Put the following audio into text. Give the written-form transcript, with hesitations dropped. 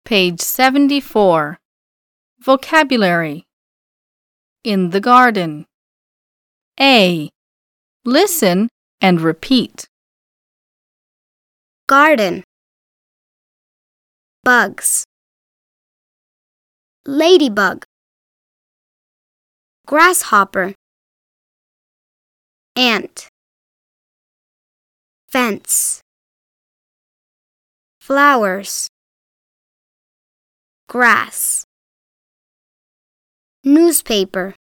Page 74. Vocabulary. In the garden. A. Listen and repeat. Garden. Bugs. Ladybug. Grasshopper. Ant. Fence. Flowers. Grass. Newspaper.